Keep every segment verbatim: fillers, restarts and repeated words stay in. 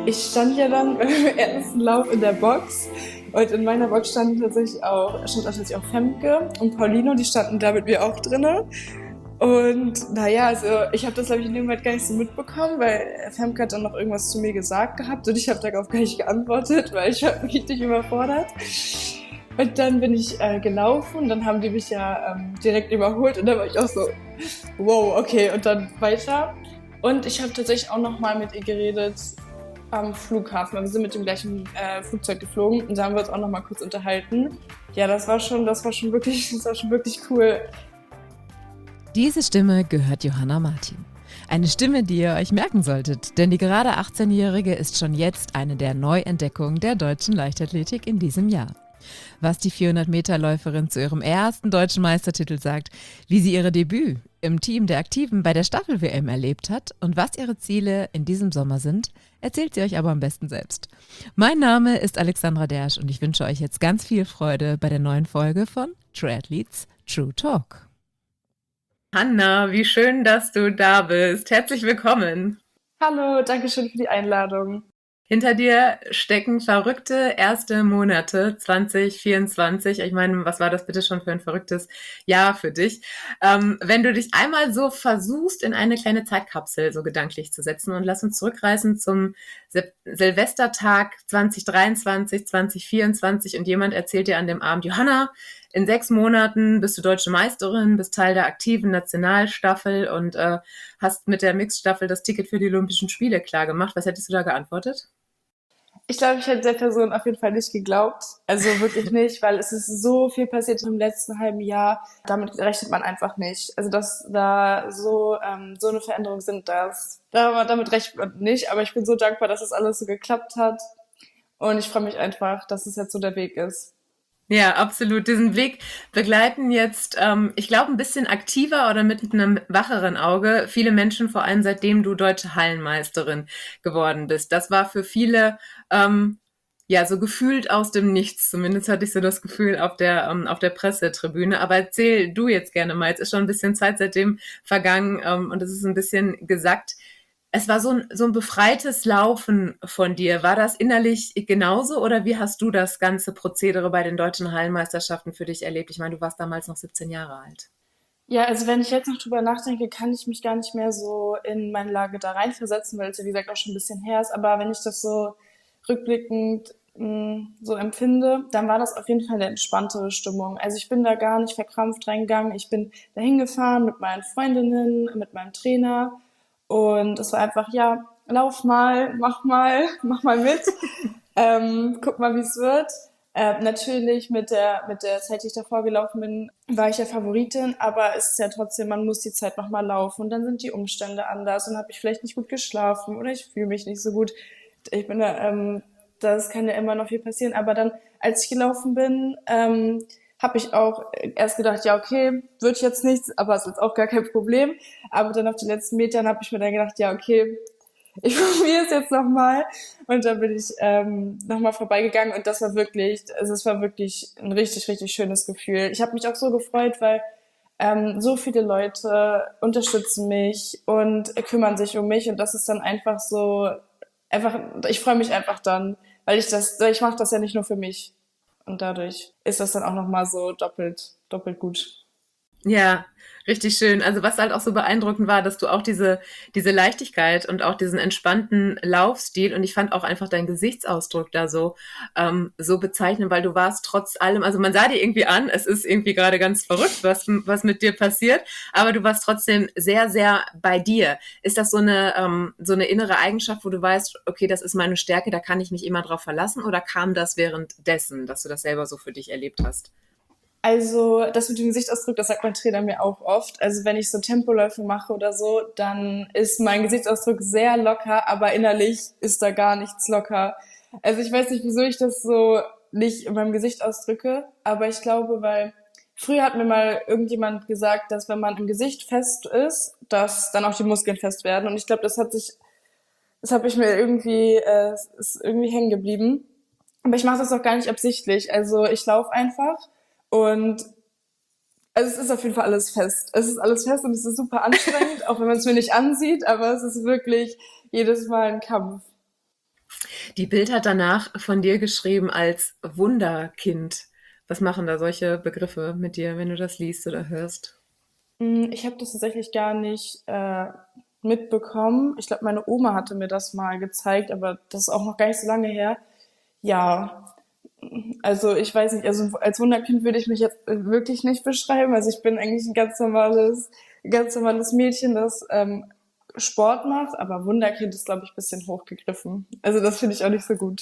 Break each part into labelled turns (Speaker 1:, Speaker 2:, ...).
Speaker 1: Ich stand ja dann beim ersten Lauf in der Box und in meiner Box stand tatsächlich auch, stand tatsächlich auch Femke und Paulino, die standen da mit mir auch drinne. Und naja, also ich habe das, glaube ich, in dem Moment gar nicht so mitbekommen, weil Femke hat dann noch irgendwas zu mir gesagt gehabt und ich habe darauf gar nicht geantwortet, weil ich war richtig überfordert. Und dann bin ich äh, gelaufen, dann haben die mich ja ähm, direkt überholt und dann war ich auch so, wow, okay, und dann weiter. Und ich habe tatsächlich auch nochmal mit ihr geredet am Flughafen, weil wir sind mit dem gleichen äh, Flugzeug geflogen und da haben wir uns auch nochmal kurz unterhalten. Ja, das war schon, das war schon wirklich, das war schon wirklich cool.
Speaker 2: Diese Stimme gehört Johanna Martin. Eine Stimme, die ihr euch merken solltet, denn die gerade achtzehnjährige ist schon jetzt eine der Neuentdeckungen der deutschen Leichtathletik in diesem Jahr. Was die vierhundert-Meter-Läuferin zu ihrem ersten deutschen Meistertitel sagt, wie sie ihre Debüt im Team der Aktiven bei der Staffel-W M erlebt hat und was ihre Ziele in diesem Sommer sind, erzählt sie euch aber am besten selbst. Mein Name ist Alexandra Dersch und ich wünsche euch jetzt ganz viel Freude bei der neuen Folge von True Athletes True Talk.
Speaker 3: Hanna, wie schön, dass du da bist. Herzlich willkommen.
Speaker 1: Hallo, danke schön für die Einladung.
Speaker 3: Hinter dir stecken verrückte erste Monate zwanzig vierundzwanzig. Ich meine, was war das bitte schon für ein verrücktes Jahr für dich? Ähm, wenn du dich einmal so versuchst, in eine kleine Zeitkapsel so gedanklich zu setzen und lass uns zurückreisen zum Sil- Silvestertag zwanzig dreiundzwanzig, zwanzig vierundzwanzig und jemand erzählt dir an dem Abend, Johanna, in sechs Monaten bist du deutsche Meisterin, bist Teil der aktiven Nationalstaffel und äh, hast mit der Mixstaffel das Ticket für die Olympischen Spiele klargemacht. Was hättest du da geantwortet?
Speaker 1: Ich glaube, ich hätte der Person auf jeden Fall nicht geglaubt. Also wirklich nicht, weil es ist so viel passiert im letzten halben Jahr. Damit rechnet man einfach nicht. Also dass da so ähm, so eine Veränderung sind, das da, damit rechnet man nicht. Aber ich bin so dankbar, dass es alles so geklappt hat. Und ich freue mich einfach, dass es jetzt so der Weg ist.
Speaker 3: Ja, absolut. Diesen Weg begleiten jetzt, ähm, ich glaube, ein bisschen aktiver oder mit einem wacheren Auge viele Menschen, vor allem seitdem du deutsche Hallenmeisterin geworden bist. Das war für viele ähm, ja so gefühlt aus dem Nichts. Zumindest hatte ich so das Gefühl auf der ähm, auf der Pressetribüne. Aber erzähl du jetzt gerne mal. Es ist schon ein bisschen Zeit seitdem vergangen ähm, und es ist ein bisschen gesackt. Es war so ein, so ein befreites Laufen von dir. War das innerlich genauso oder wie hast du das ganze Prozedere bei den deutschen Hallenmeisterschaften für dich erlebt? Ich meine, du warst damals noch siebzehn Jahre alt.
Speaker 1: Ja, also wenn ich jetzt noch drüber nachdenke, kann ich mich gar nicht mehr so in meine Lage da reinversetzen, weil es ja wie gesagt auch schon ein bisschen her ist. Aber wenn ich das so rückblickend mh, so empfinde, dann war das auf jeden Fall eine entspanntere Stimmung. Also ich bin da gar nicht verkrampft reingegangen. Ich bin da hingefahren mit meinen Freundinnen, mit meinem Trainer und es war einfach, ja, lauf mal, mach mal, mach mal mit, ähm, guck mal, wie es wird. Äh, natürlich mit der mit der Zeit, die ich davor gelaufen bin, war ich ja Favoritin, aber es ist ja trotzdem, man muss die Zeit nochmal laufen und dann sind die Umstände anders und habe ich vielleicht nicht gut geschlafen oder ich fühle mich nicht so gut. Ich bin da, ähm, das kann ja immer noch viel passieren, aber dann, als ich gelaufen bin, ähm, habe ich auch erst gedacht, ja okay, wird jetzt nichts, aber es ist jetzt auch gar kein Problem. Aber dann auf den letzten Metern habe ich mir dann gedacht, ja okay, ich probiere es jetzt nochmal. Und dann bin ich ähm, nochmal vorbeigegangen und das war wirklich, also es war wirklich ein richtig, richtig schönes Gefühl. Ich habe mich auch so gefreut, weil ähm, so viele Leute unterstützen mich und kümmern sich um mich und das ist dann einfach so, einfach, ich freue mich einfach dann, weil ich das, ich mache das ja nicht nur für mich und dadurch ist das dann auch nochmal so doppelt, doppelt gut.
Speaker 3: Ja, richtig schön. Also was halt auch so beeindruckend war, dass du auch diese, diese Leichtigkeit und auch diesen entspannten Laufstil und ich fand auch einfach deinen Gesichtsausdruck da so, ähm, so bezeichnend, weil du warst trotz allem, also man sah dir irgendwie an, es ist irgendwie gerade ganz verrückt, was, was mit dir passiert, aber du warst trotzdem sehr, sehr bei dir. Ist das so eine, ähm, so eine innere Eigenschaft, wo du weißt, okay, das ist meine Stärke, da kann ich mich immer drauf verlassen oder kam das währenddessen, dass du das selber so für dich erlebt hast?
Speaker 1: Also das mit dem Gesichtsausdruck, das sagt mein Trainer mir auch oft. Also wenn ich so Tempoläufe mache oder so, dann ist mein Gesichtsausdruck sehr locker, aber innerlich ist da gar nichts locker. Also ich weiß nicht, wieso ich das so nicht in meinem Gesicht ausdrücke, aber ich glaube, weil früher hat mir mal irgendjemand gesagt, dass wenn man im Gesicht fest ist, dass dann auch die Muskeln fest werden. Und ich glaube, das hat sich, das habe ich mir irgendwie, äh, ist irgendwie hängen geblieben. Aber ich mache das auch gar nicht absichtlich. Also ich laufe einfach und also es ist auf jeden Fall alles fest. Es ist alles fest und es ist super anstrengend, auch wenn man es mir nicht ansieht, aber es ist wirklich jedes Mal ein Kampf.
Speaker 3: Die Bild hat danach von dir geschrieben als Wunderkind. Was machen da solche Begriffe mit dir, wenn du das liest oder hörst?
Speaker 1: Hm, ich habe das tatsächlich gar nicht, äh, mitbekommen. Ich glaube, meine Oma hatte mir das mal gezeigt, aber das ist auch noch gar nicht so lange her. Ja, also ich weiß nicht, also als Wunderkind würde ich mich jetzt äh, wirklich nicht beschreiben. Also ich bin eigentlich ein ganz normales, ganz normales Mädchen, das ähm, Sport macht, aber Wunderkind ist, glaube ich, ein bisschen hochgegriffen. Also das finde ich auch nicht so gut.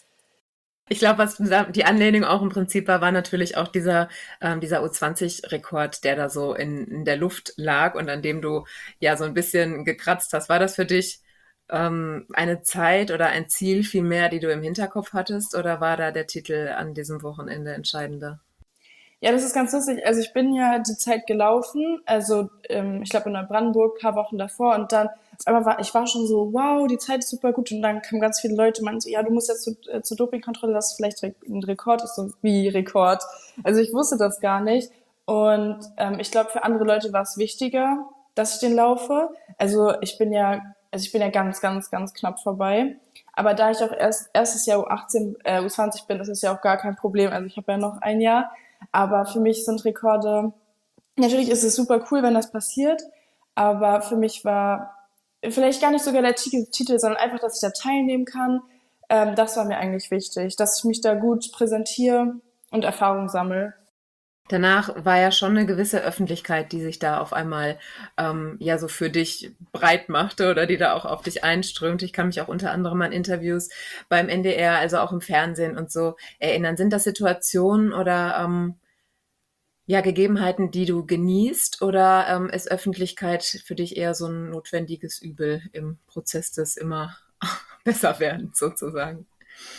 Speaker 3: Ich glaube, was die Anlehnung auch im Prinzip war, war natürlich auch dieser, ähm, dieser U zwanzig-Rekord, der da so in, in der Luft lag und an dem du ja so ein bisschen gekratzt hast. War das für dich ähm, eine Zeit oder ein Ziel vielmehr, die du im Hinterkopf hattest, oder war da der Titel an diesem Wochenende entscheidender?
Speaker 1: Ja, das ist ganz lustig. Also ich bin ja die Zeit gelaufen, also ähm, ich glaube in Neubrandenburg, paar Wochen davor und dann auf einmal war ich war schon so, wow, die Zeit ist super gut und dann kamen ganz viele Leute, meinten so, ja, du musst jetzt zu, äh, zur Dopingkontrolle, das ist vielleicht ein Rekord ist, so wie Rekord. Also ich wusste das gar nicht und ähm, ich glaube für andere Leute war es wichtiger, dass ich den laufe. Also ich bin ja, also ich bin ja ganz, ganz, ganz knapp vorbei. Aber da ich auch erst erstes Jahr U achtzehn, äh, U zwanzig bin, ist es ja auch gar kein Problem. Also ich habe ja noch ein Jahr. Aber für mich sind Rekorde, natürlich ist es super cool, wenn das passiert, aber für mich war vielleicht gar nicht sogar der Titel, Titel, sondern einfach, dass ich da teilnehmen kann. Ähm, das war mir eigentlich wichtig, dass ich mich da gut präsentiere und Erfahrung sammle.
Speaker 3: Danach war ja schon eine gewisse Öffentlichkeit, die sich da auf einmal ähm, ja so für dich breit machte oder die da auch auf dich einströmte. Ich kann mich auch unter anderem an Interviews beim N D R, also auch im Fernsehen und so erinnern. Sind das Situationen oder ähm, ja Gegebenheiten, die du genießt, oder ähm, ist Öffentlichkeit für dich eher so ein notwendiges Übel im Prozess des immer besser werden sozusagen?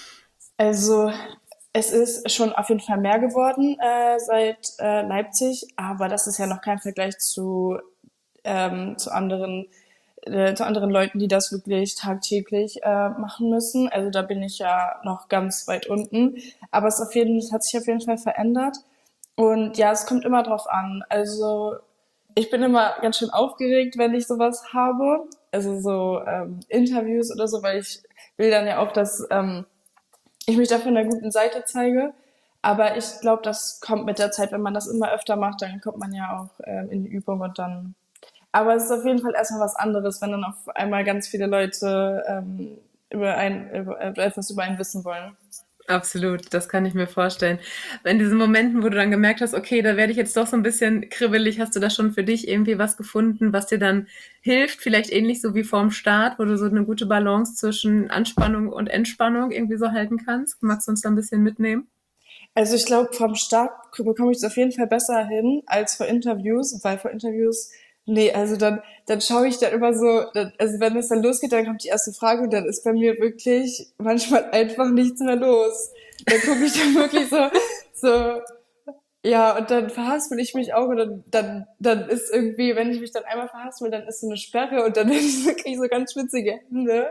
Speaker 1: Also es ist schon auf jeden Fall mehr geworden äh, seit äh, Leipzig, aber das ist ja noch kein Vergleich zu, ähm, zu anderen äh, zu anderen Leuten, die das wirklich tagtäglich äh, machen müssen. Also da bin ich ja noch ganz weit unten. Aber es, auf jeden, es hat sich auf jeden Fall verändert. Und ja, es kommt immer drauf an. Also ich bin immer ganz schön aufgeregt, wenn ich sowas habe. Also so ähm, Interviews oder so, weil ich will dann ja auch, dass ähm, ich mich da von der guten Seite zeige. Aber ich glaube, das kommt mit der Zeit, wenn man das immer öfter macht, dann kommt man ja auch ähm, in die Übung und dann. Aber es ist auf jeden Fall erstmal was anderes, wenn dann auf einmal ganz viele Leute ähm, über ein, über, über etwas über einen wissen wollen.
Speaker 3: Absolut, das kann ich mir vorstellen. In diesen Momenten, wo du dann gemerkt hast, okay, da werde ich jetzt doch so ein bisschen kribbelig, hast du da schon für dich irgendwie was gefunden, was dir dann hilft? Vielleicht ähnlich so wie vorm Start, wo du so eine gute Balance zwischen Anspannung und Entspannung irgendwie so halten kannst? Magst du uns da ein bisschen mitnehmen?
Speaker 1: Also ich glaube, vom Start bekomme ich es auf jeden Fall besser hin als vor Interviews, weil vor Interviews, nee, also dann, dann schaue ich dann immer so, dann, also wenn es dann losgeht, dann kommt die erste Frage und dann ist bei mir wirklich manchmal einfach nichts mehr los. Dann gucke ich dann wirklich so, so, ja, und dann verhaspel ich mich auch und dann, dann, dann ist irgendwie, wenn ich mich dann einmal verhaspel, dann ist so eine Sperre und dann kriege ich so ganz schwitzige Hände.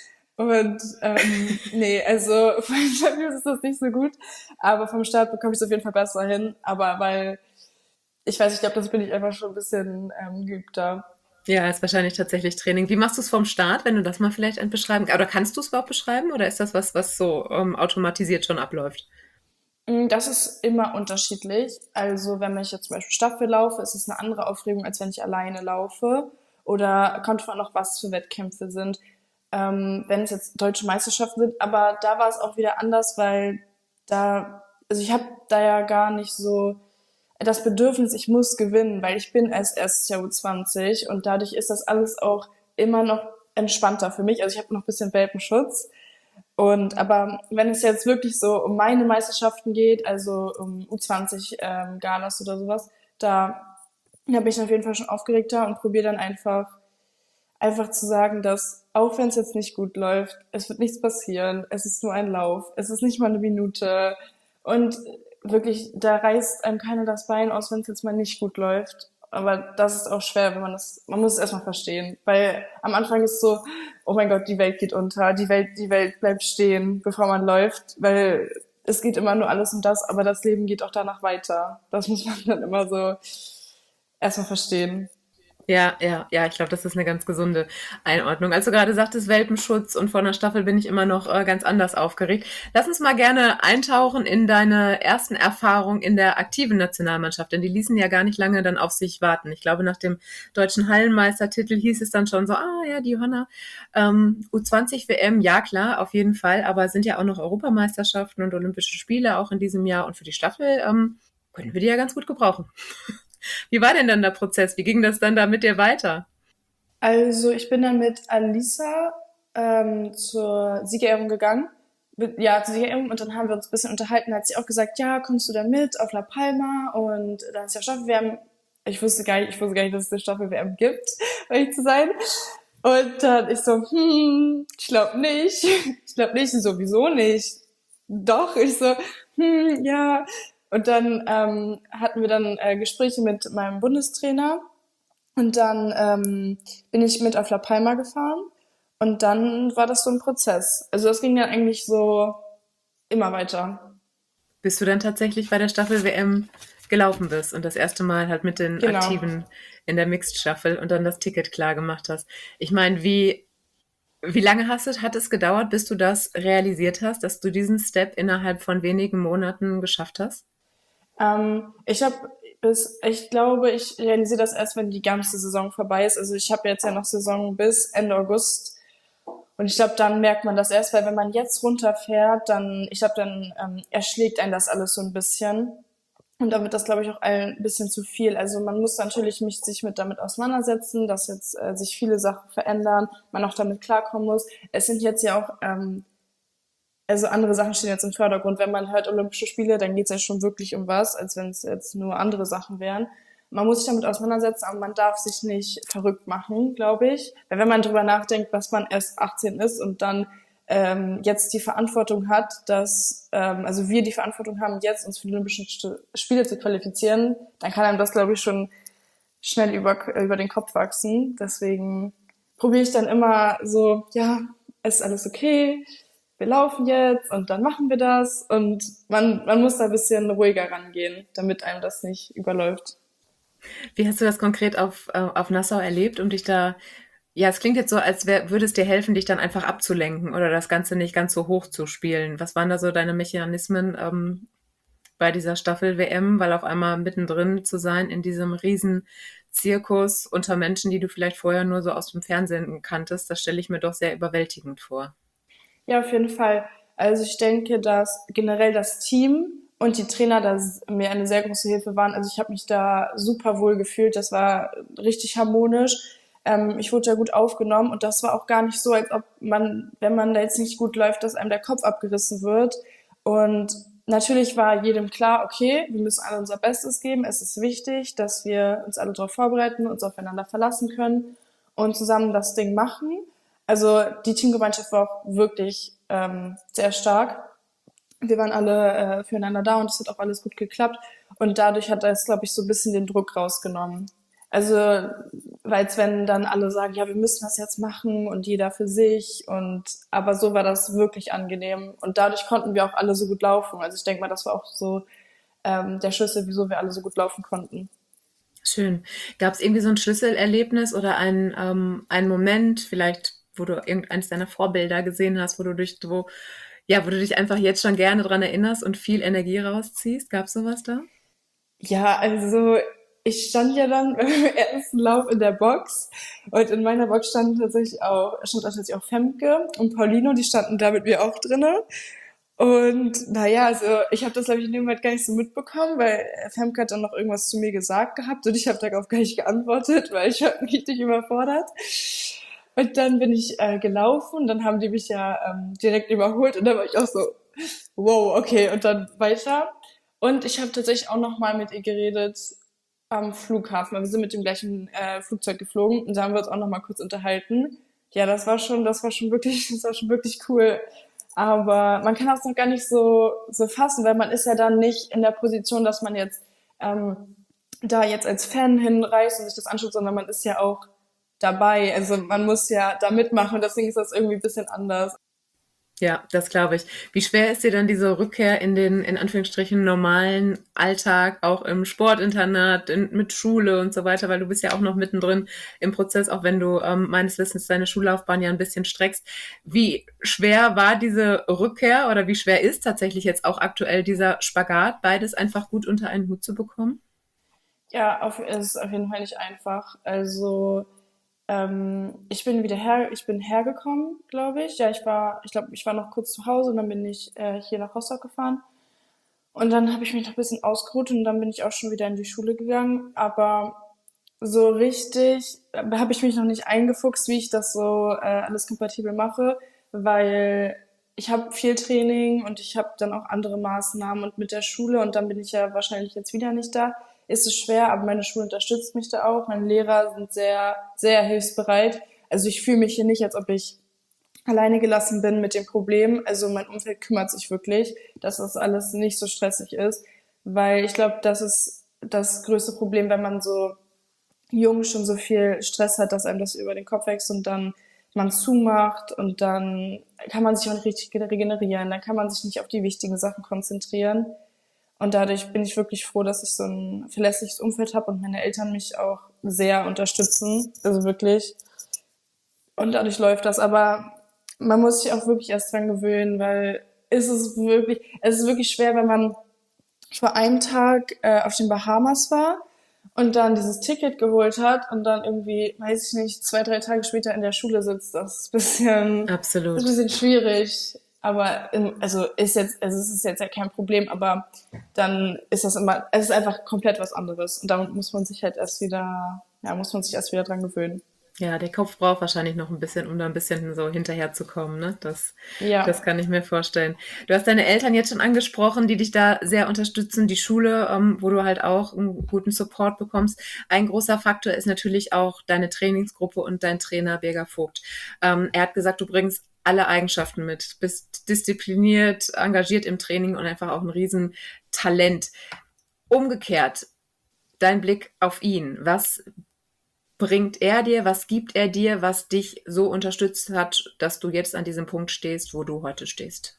Speaker 1: Und ähm, nee, also vor Interviews ist das nicht so gut, aber vom Start bekomme ich es auf jeden Fall besser hin. Aber weil, ich weiß, ich glaube, das bin ich einfach schon ein bisschen ähm, geübter.
Speaker 3: Ja, ist wahrscheinlich tatsächlich Training. Wie machst du es vorm Start, wenn du das mal vielleicht beschreiben kannst? Oder kannst du es überhaupt beschreiben oder ist das was, was so ähm, automatisiert schon abläuft?
Speaker 1: Mm, Das ist immer unterschiedlich. Also wenn ich jetzt zum Beispiel Staffel laufe, ist es eine andere Aufregung, als wenn ich alleine laufe. Oder kommt von noch, was für Wettkämpfe sind. Ähm, wenn es jetzt deutsche Meisterschaften sind, aber da war es auch wieder anders, weil da, also ich habe da ja gar nicht so das Bedürfnis, ich muss gewinnen, weil ich bin erst erstes Jahr U zwanzig und dadurch ist das alles auch immer noch entspannter für mich. Also ich habe noch ein bisschen Welpenschutz. Und aber wenn es jetzt wirklich so um meine Meisterschaften geht, also um U zwanzig ähm, Galas oder sowas, da, da bin ich auf jeden Fall schon aufgeregter und probiere dann einfach einfach zu sagen, dass auch wenn es jetzt nicht gut läuft, es wird nichts passieren, es ist nur ein Lauf, es ist nicht mal eine Minute und wirklich, da reißt einem keiner das Bein aus, wenn es jetzt mal nicht gut läuft. Aber das ist auch schwer, wenn man das, man muss es erstmal verstehen, weil am Anfang ist so, oh mein Gott, die Welt geht unter, die Welt, die Welt bleibt stehen, bevor man läuft, weil es geht immer nur alles um das, aber das Leben geht auch danach weiter. Das muss man dann immer so erstmal verstehen.
Speaker 3: Ja, ja, ja, ich glaube, das ist eine ganz gesunde Einordnung. Als du gerade sagtest, Welpenschutz und vor einer Staffel bin ich immer noch äh, ganz anders aufgeregt. Lass uns mal gerne eintauchen in deine ersten Erfahrungen in der aktiven Nationalmannschaft, denn die ließen ja gar nicht lange dann auf sich warten. Ich glaube, nach dem deutschen Hallenmeistertitel hieß es dann schon so, ah ja, die Johanna, ähm, U zwanzig W M, ja klar, auf jeden Fall, aber es sind ja auch noch Europameisterschaften und Olympische Spiele auch in diesem Jahr und für die Staffel ähm, können wir die ja ganz gut gebrauchen. Wie war denn dann der Prozess? Wie ging das dann da mit dir weiter?
Speaker 1: Also ich bin dann mit Alisa ähm, zur Siegerehrung gegangen. Mit- Ja, zur Siegerehrung und dann haben wir uns ein bisschen unterhalten. Da hat sie auch gesagt, ja, kommst du da mit auf La Palma? Und dann ist ja Staffel-W M. Ich wusste gar nicht, ich wusste gar nicht, dass es eine Staffel-W M gibt, um ehrlich zu sein. Und dann ich so, hm, ich glaube nicht. Ich glaube nicht, sie sowieso nicht. Doch, ich so, hm, ja. Und dann ähm, hatten wir dann äh, Gespräche mit meinem Bundestrainer und dann ähm, bin ich mit auf La Palma gefahren und dann war das so ein Prozess. Also das ging dann eigentlich so immer weiter.
Speaker 3: Bis du dann tatsächlich bei der Staffel-W M gelaufen bist und das erste Mal halt mit den
Speaker 1: Genau.
Speaker 3: Aktiven in der Mixed-Staffel und dann das Ticket klar gemacht hast. Ich meine, wie, wie lange hast es, hat es gedauert, bis du das realisiert hast, dass du diesen Step innerhalb von wenigen Monaten geschafft hast?
Speaker 1: Ähm, ich habe bis, ich glaube, ich realisiere das erst, wenn die ganze Saison vorbei ist. Also ich habe jetzt ja noch Saison bis Ende August. Und ich glaube, dann merkt man das erst, weil wenn man jetzt runterfährt, dann, ich glaube, dann ähm, erschlägt einen das alles so ein bisschen. Und dann wird das, glaube ich, auch allen ein bisschen zu viel. Also man muss natürlich mich, sich mit damit auseinandersetzen, dass jetzt äh, sich viele Sachen verändern, man auch damit klarkommen muss. Es sind jetzt ja auch, ähm, also andere Sachen stehen jetzt im Vordergrund. Wenn man hört Olympische Spiele, dann geht es ja schon wirklich um was, als wenn es jetzt nur andere Sachen wären. Man muss sich damit auseinandersetzen, aber man darf sich nicht verrückt machen, glaube ich. Weil wenn man drüber nachdenkt, dass man erst achtzehn ist und dann ähm, jetzt die Verantwortung hat, dass, ähm, also wir die Verantwortung haben, jetzt uns für die Olympischen St- Spiele zu qualifizieren, dann kann einem das, glaube ich, schon schnell über, über den Kopf wachsen. Deswegen probiere ich dann immer so, ja, ist alles okay, wir laufen jetzt und dann machen wir das. Und man, man muss da ein bisschen ruhiger rangehen, damit einem das nicht überläuft.
Speaker 3: Wie hast du das konkret auf, äh, auf Nassau erlebt, um dich da, ja, es klingt jetzt so, als wär, würde es dir helfen, dich dann einfach abzulenken oder das Ganze nicht ganz so hoch zu spielen. Was waren da so deine Mechanismen ähm, bei dieser Staffel-W M, weil auf einmal mittendrin zu sein in diesem riesen Zirkus unter Menschen, die du vielleicht vorher nur so aus dem Fernsehen kanntest, das stelle ich mir doch sehr überwältigend vor.
Speaker 1: Ja, auf jeden Fall. Also ich denke, dass generell das Team und die Trainer da s- mir eine sehr große Hilfe waren. Also ich habe mich da super wohl gefühlt. Das war richtig harmonisch. Ähm, ich wurde da gut aufgenommen und das war auch gar nicht so, als ob man, wenn man da jetzt nicht gut läuft, dass einem der Kopf abgerissen wird. Und natürlich war jedem klar, okay, wir müssen alle unser Bestes geben. Es ist wichtig, dass wir uns alle darauf vorbereiten, uns aufeinander verlassen können und zusammen das Ding machen. Also die Teamgemeinschaft war auch wirklich ähm, sehr stark. Wir waren alle äh, füreinander da und es hat auch alles gut geklappt. Und dadurch hat das, glaube ich, so ein bisschen den Druck rausgenommen. Also, weil wenn dann alle sagen, ja, wir müssen das jetzt machen und jeder für sich und aber so war das wirklich angenehm und dadurch konnten wir auch alle so gut laufen. Also ich denke mal, das war auch so ähm, der Schlüssel, wieso wir alle so gut laufen konnten.
Speaker 3: Schön. Gab es irgendwie so ein Schlüsselerlebnis oder ein, ähm, einen Moment, vielleicht, wo du irgendeines deiner Vorbilder gesehen hast, wo du dich, wo, ja, wo du dich einfach jetzt schon gerne dran erinnerst und viel Energie rausziehst? Gab es sowas da?
Speaker 1: Ja, also ich stand ja dann beim ersten Lauf in der Box und in meiner Box standen tatsächlich auch, stand tatsächlich auch Femke und Paulino, die standen da mit mir auch drinne. Und naja, also ich habe das, glaube ich, in dem Moment gar nicht so mitbekommen, weil Femke hat dann noch irgendwas zu mir gesagt gehabt und ich habe darauf gar nicht geantwortet, weil ich war richtig überfordert. Und dann bin ich äh, gelaufen und dann haben die mich ja ähm, direkt überholt und dann war ich auch so, wow, okay, und dann weiter. Und ich habe tatsächlich auch noch mal mit ihr geredet am Flughafen, weil wir sind mit dem gleichen äh, Flugzeug geflogen und da haben wir uns auch noch mal kurz unterhalten. Ja, das war schon, das war schon wirklich, das war schon wirklich cool. Aber man kann das noch gar nicht so so fassen, weil man ist ja dann nicht in der Position, dass man jetzt ähm, da jetzt als Fan hinreist und sich das anschaut, sondern man ist ja auch dabei. Also man muss ja da mitmachen und deswegen ist das irgendwie ein bisschen anders.
Speaker 3: Ja, das glaube ich. Wie schwer ist dir dann diese Rückkehr in den, in Anführungsstrichen, normalen Alltag, auch im Sportinternat, in, mit Schule und so weiter, weil du bist ja auch noch mittendrin im Prozess, auch wenn du ähm, meines Wissens deine Schullaufbahn ja ein bisschen streckst. Wie schwer war diese Rückkehr oder wie schwer ist tatsächlich jetzt auch aktuell dieser Spagat, beides einfach gut unter einen Hut zu bekommen?
Speaker 1: Ja, auf, es ist auf jeden Fall nicht einfach. Also ähm, ich bin wieder her, ich bin hergekommen, glaube ich. Ja, ich war, ich glaube, ich war noch kurz zu Hause und dann bin ich äh, hier nach Rostock gefahren. Und dann habe ich mich noch ein bisschen ausgeruht und dann bin ich auch schon wieder in die Schule gegangen. Aber so richtig äh, habe ich mich noch nicht eingefuchst, wie ich das so äh, alles kompatibel mache, weil ich habe viel Training und ich habe dann auch andere Maßnahmen und mit der Schule und dann bin ich ja wahrscheinlich jetzt wieder nicht da. Ist es schwer, aber meine Schule unterstützt mich da auch. Meine Lehrer sind sehr, sehr hilfsbereit. Also ich fühle mich hier nicht, als ob ich alleine gelassen bin mit dem Problem. Also mein Umfeld kümmert sich wirklich, dass das alles nicht so stressig ist, weil ich glaube, das ist das größte Problem, wenn man so jung schon so viel Stress hat, dass einem das über den Kopf wächst und dann man zumacht und dann kann man sich auch nicht richtig regenerieren, dann kann man sich nicht auf die wichtigen Sachen konzentrieren. Und dadurch bin ich wirklich froh, dass ich so ein verlässliches Umfeld habe und meine Eltern mich auch sehr unterstützen. Also wirklich. Und dadurch läuft das. Aber man muss sich auch wirklich erst dran gewöhnen, weil es ist wirklich, es ist wirklich schwer, wenn man vor einem Tag äh, auf den Bahamas war und dann dieses Ticket geholt hat und dann irgendwie, weiß ich nicht, zwei, drei Tage später in der Schule sitzt. Das ist ein bisschen, das ist ein
Speaker 3: Absolut.
Speaker 1: bisschen schwierig. Aber im, also ist jetzt, also es ist jetzt ja kein Problem, aber dann ist das immer, es ist einfach komplett was anderes. Und damit muss man sich halt erst wieder, ja, muss man sich erst wieder dran gewöhnen.
Speaker 3: Ja, der Kopf braucht wahrscheinlich noch ein bisschen, um da ein bisschen so hinterherzukommen, ne? Das, das
Speaker 1: Ja.
Speaker 3: kann ich mir vorstellen. Du hast deine Eltern jetzt schon angesprochen, die dich da sehr unterstützen, die Schule, ähm, wo du halt auch einen guten Support bekommst. Ein großer Faktor ist natürlich auch deine Trainingsgruppe und dein Trainer Birger Vogt. Ähm, er hat gesagt, du bringst alle Eigenschaften mit, bist diszipliniert, engagiert im Training und einfach auch ein Riesentalent. Umgekehrt, dein Blick auf ihn. Was bringt er dir, was gibt er dir, was dich so unterstützt hat, dass du jetzt an diesem Punkt stehst, wo du heute stehst?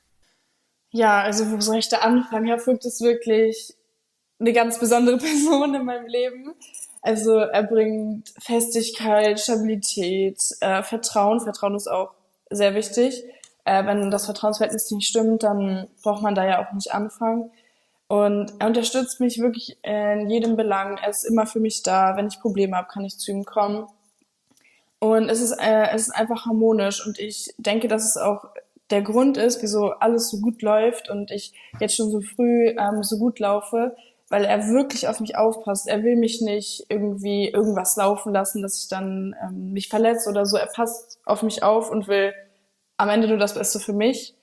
Speaker 1: Ja, also wo soll ich da anfangen? Herr Vogt ist wirklich eine ganz besondere Person in meinem Leben. Also er bringt Festigkeit, Stabilität, äh, Vertrauen. Vertrauen ist auch sehr wichtig. Äh, wenn das Vertrauensverhältnis nicht stimmt, dann braucht man da ja auch nicht anfangen. Und er unterstützt mich wirklich in jedem Belang. Er ist immer für mich da. Wenn ich Probleme habe, kann ich zu ihm kommen. Und es ist, äh, es ist einfach harmonisch. Und ich denke, dass es auch der Grund ist, wieso alles so gut läuft und ich jetzt schon so früh ähm, so gut laufe, weil er wirklich auf mich aufpasst. Er will mich nicht irgendwie irgendwas laufen lassen, dass ich dann ähm, mich verletze oder so. Er passt auf mich auf und will am Ende nur das Beste für mich.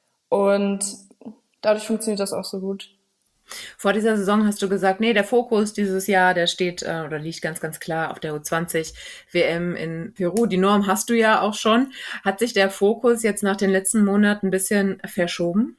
Speaker 1: Und dadurch funktioniert das auch so gut.
Speaker 3: Vor dieser Saison hast du gesagt, nee, der Fokus dieses Jahr, der steht äh, oder liegt ganz, ganz klar auf der U zwanzig W M in Peru. Die Norm hast du ja auch schon. Hat sich der Fokus jetzt nach den letzten Monaten ein bisschen verschoben?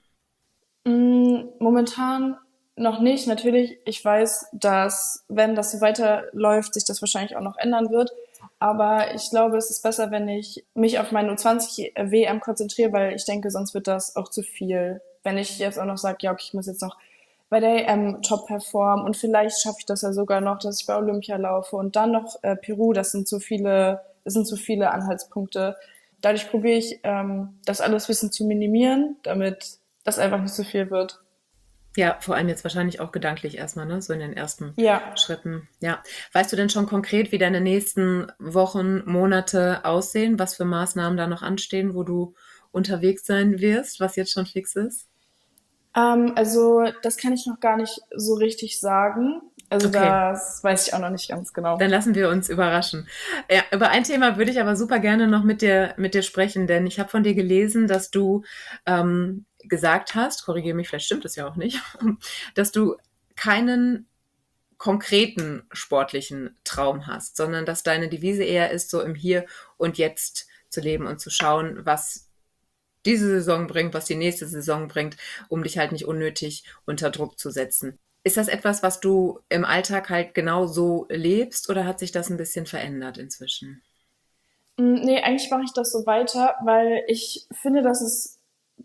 Speaker 1: Mm, Momentan noch nicht. Natürlich, ich weiß, dass wenn das so weiterläuft, sich das wahrscheinlich auch noch ändern wird. Aber ich glaube, es ist besser, wenn ich mich auf meine U zwanzig W M konzentriere, weil ich denke, sonst wird das auch zu viel. Wenn ich jetzt auch noch sage, ja, okay, ich muss jetzt noch bei der E M top performen und vielleicht schaffe ich das ja sogar noch, dass ich bei Olympia laufe und dann noch äh, Peru, das sind so viele, das sind so viele Anhaltspunkte. Dadurch probiere ich, ähm, das alles ein bisschen zu minimieren, damit das einfach nicht so viel wird.
Speaker 3: Ja, vor allem jetzt wahrscheinlich auch gedanklich erstmal, ne? So in den ersten
Speaker 1: Ja,
Speaker 3: Schritten. Ja. Weißt du denn schon konkret, wie deine nächsten Wochen, Monate aussehen, was für Maßnahmen da noch anstehen, wo du unterwegs sein wirst, was jetzt schon fix ist?
Speaker 1: ähm, also das kann ich noch gar nicht so richtig sagen. Also
Speaker 3: Okay.
Speaker 1: das weiß ich auch noch nicht ganz genau.
Speaker 3: Dann lassen wir uns überraschen. Ja, über ein Thema würde ich aber super gerne noch mit dir, mit dir sprechen, denn ich habe von dir gelesen, dass du ähm, gesagt hast, korrigiere mich, vielleicht stimmt es ja auch nicht, dass du keinen konkreten sportlichen Traum hast, sondern dass deine Devise eher ist, so im Hier und Jetzt zu leben und zu schauen, was diese Saison bringt, was die nächste Saison bringt, um dich halt nicht unnötig unter Druck zu setzen. Ist das etwas, was du im Alltag halt genau so lebst oder hat sich das ein bisschen verändert inzwischen?
Speaker 1: Mm, Nee, eigentlich mache ich das so weiter, weil ich finde, dass es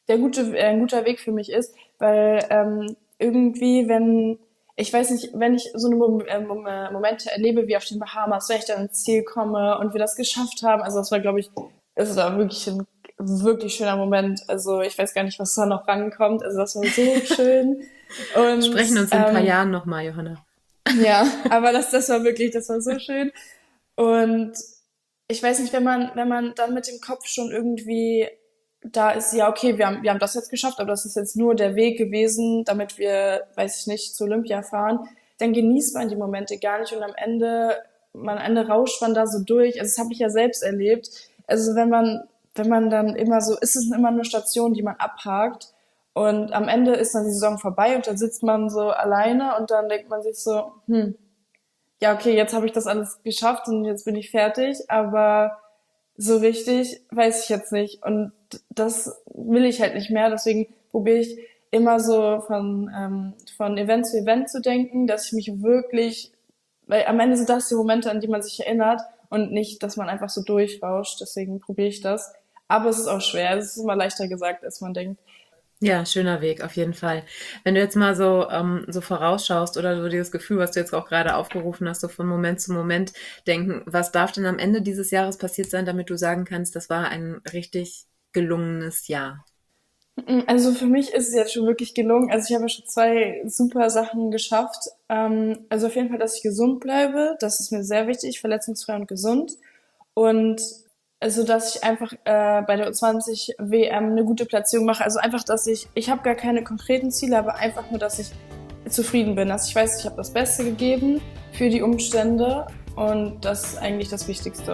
Speaker 1: der gute, äh, ein guter Weg für mich ist, weil ähm, irgendwie, wenn, ich weiß nicht, wenn ich so eine Mom äh, Mom äh, Momente erlebe wie auf den Bahamas, wenn ich dann ins Ziel komme und wir das geschafft haben, also das war, glaube ich, es war wirklich ein wirklich schöner Moment. Also ich weiß gar nicht, was da noch rankommt. Also das war so schön. Und
Speaker 3: Sprechen uns in ein paar
Speaker 1: ähm,
Speaker 3: Jahren nochmal, Johanna.
Speaker 1: ja, aber das, das war wirklich, das war so schön. Und ich weiß nicht, wenn man, wenn man dann mit dem Kopf schon irgendwie da ist, ja, okay, wir haben, wir haben das jetzt geschafft, aber das ist jetzt nur der Weg gewesen, damit wir, weiß ich nicht, zu Olympia fahren, dann genießt man die Momente gar nicht und am Ende, man, am Ende rauscht man da so durch. Also das habe ich ja selbst erlebt. Also wenn man, wenn man dann immer so, ist es immer nur Station, die man abhakt und am Ende ist dann die Saison vorbei und dann sitzt man so alleine und dann denkt man sich so, hm, ja, okay, jetzt habe ich das alles geschafft und jetzt bin ich fertig, aber so richtig weiß ich jetzt nicht. Und das will ich halt nicht mehr. Deswegen probiere ich immer so von, ähm, von Event zu Event zu denken, dass ich mich wirklich, weil am Ende sind das die Momente, an die man sich erinnert und nicht, dass man einfach so durchrauscht. Deswegen probiere ich das. Aber es ist auch schwer. Es ist immer leichter gesagt, als man denkt.
Speaker 3: Ja, schöner Weg, auf jeden Fall. Wenn du jetzt mal so, ähm, so vorausschaust oder so dieses Gefühl, was du jetzt auch gerade aufgerufen hast, so von Moment zu Moment denken, was darf denn am Ende dieses Jahres passiert sein, damit du sagen kannst, das war ein richtig gelungenes Jahr?
Speaker 1: Also für mich ist es jetzt schon wirklich gelungen. Also ich habe ja schon zwei super Sachen geschafft. Ähm, also auf jeden Fall, dass ich gesund bleibe. Das ist mir sehr wichtig, verletzungsfrei und gesund. Und also, dass ich einfach äh, bei der U zwanzig W M eine gute Platzierung mache. Also einfach, dass ich, ich habe gar keine konkreten Ziele, aber einfach nur, dass ich zufrieden bin. Dass ich weiß, ich habe das Beste gegeben für die Umstände und das ist eigentlich das Wichtigste.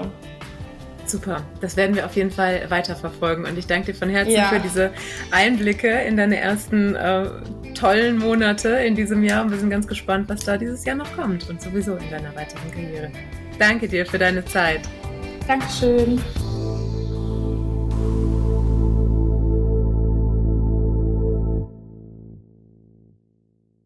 Speaker 3: Super, das werden wir auf jeden Fall weiterverfolgen und ich danke dir von Herzen
Speaker 1: Ja.
Speaker 3: für diese Einblicke in deine ersten äh, tollen Monate in diesem Jahr und wir sind ganz gespannt, was da dieses Jahr noch kommt und sowieso in deiner weiteren Karriere. Danke dir für deine Zeit.
Speaker 1: Dankeschön.